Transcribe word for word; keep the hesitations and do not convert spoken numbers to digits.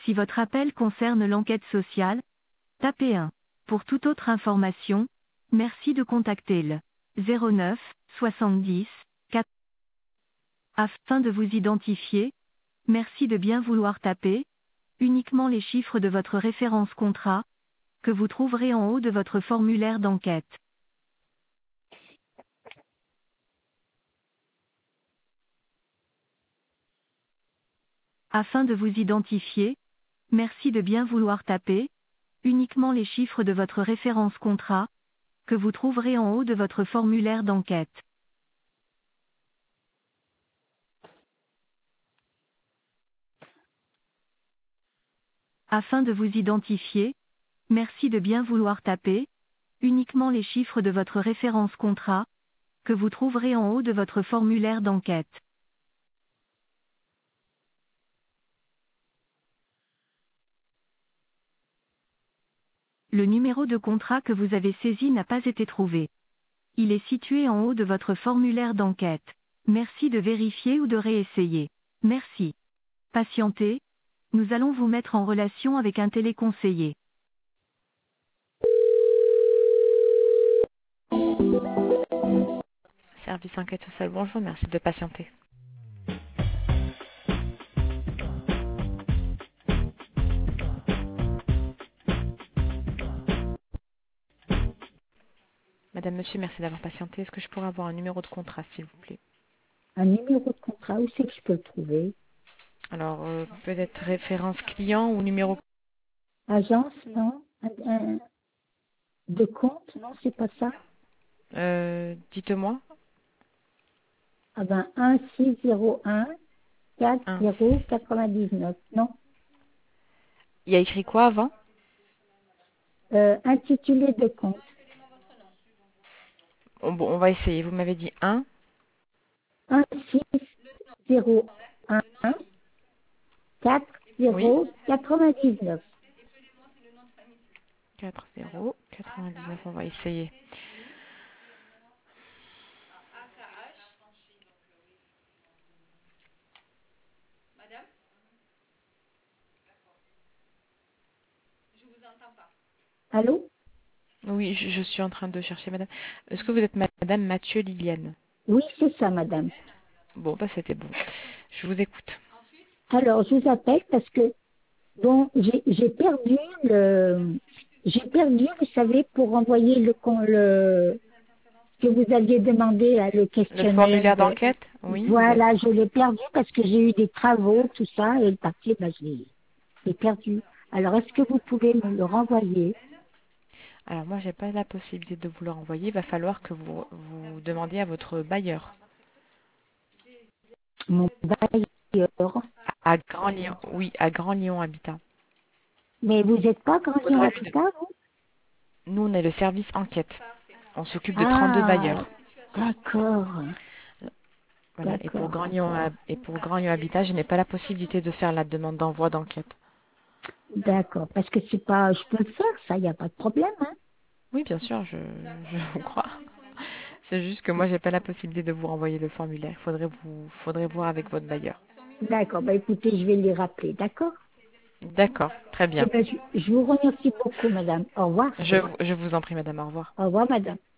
Si votre appel concerne l'enquête sociale, tapez un. Pour toute autre information, merci de contacter le zéro neuf soixante-dix quatre. Afin de vous identifier, merci de bien vouloir taper uniquement les chiffres de votre référence contrat, que vous trouverez en haut de votre formulaire d'enquête. Afin de vous identifier, merci de bien vouloir taper uniquement les chiffres de votre référence contrat, que vous trouverez en haut de votre formulaire d'enquête. Afin de vous identifier, merci de bien vouloir taper uniquement les chiffres de votre référence contrat, que vous trouverez en haut de votre formulaire d'enquête. Le numéro de contrat que vous avez saisi n'a pas été trouvé. Il est situé en haut de votre formulaire d'enquête. Merci de vérifier ou de réessayer. Merci. Patientez, nous allons vous mettre en relation avec un téléconseiller. Service enquête sociale, bonjour, merci de patienter. Madame, monsieur, merci d'avoir patienté. Est-ce que je pourrais avoir un numéro de contrat, s'il vous plaît? Un numéro de contrat, où c'est que je peux le trouver? Alors, euh, peut-être référence client ou numéro... Agence, non? Un, un- de compte, non, c'est pas ça? Euh, dites-moi. Ah ben, un six zéro un quatre Un. zéro quatre-vingt-dix-neuf, non? Il y a écrit quoi avant? Euh, intitulé de compte. On, bon, on va essayer. Vous m'avez dit un. un six zéro un quatre Oui. zéro quatre-vingt-dix-neuf. quatre zéro quatre-vingt-dix-neuf, on va essayer. Allô? Oui, je, je suis en train de chercher, madame. Est-ce que vous êtes madame Mathieu Liliane? Oui, c'est ça, madame. Bon, bah c'était bon. Je vous écoute. Alors, je vous appelle parce que, bon, j'ai j'ai perdu le... J'ai perdu, vous savez, pour envoyer le, con- le que vous aviez demandé, là, le Le questionnaire formulaire de... d'enquête? Oui, vous êtes... Voilà, je l'ai perdu parce que j'ai eu des travaux, tout ça, et le papier, ben, je l'ai je l'ai perdu. Alors, est-ce que vous pouvez me le renvoyer? Alors moi, j'ai pas la possibilité de vous le renvoyer. Il va falloir que vous vous demandiez à votre bailleur. Mon bailleur. À Grand Lyon. Oui, à Grand Lyon Habitat. Mais vous n'êtes pas Grand Lyon Faudra lui de- Habitat, vous? Nous, on est le service enquête. On s'occupe de trente-deux Ah, bailleurs. d'accord, Voilà. Et pour d'accord, Grand Lyon, Hab- et pour Grand Lyon Habitat, je n'ai pas la possibilité de faire la demande d'envoi d'enquête. d'accord. Parce que c'est pas, je peux le faire, ça, il n'y a pas de problème, hein. Oui, bien sûr, je, je vous crois. C'est juste que moi, j'ai pas la possibilité de vous renvoyer le formulaire. Il faudrait vous, faudrait voir avec votre bailleur. D'accord, bah écoutez, je vais les rappeler, d'accord? D'accord, très Eh bien. ben, je, je vous remercie beaucoup, madame. Au revoir. Je, je vous en prie, madame. Au revoir. Au revoir, madame.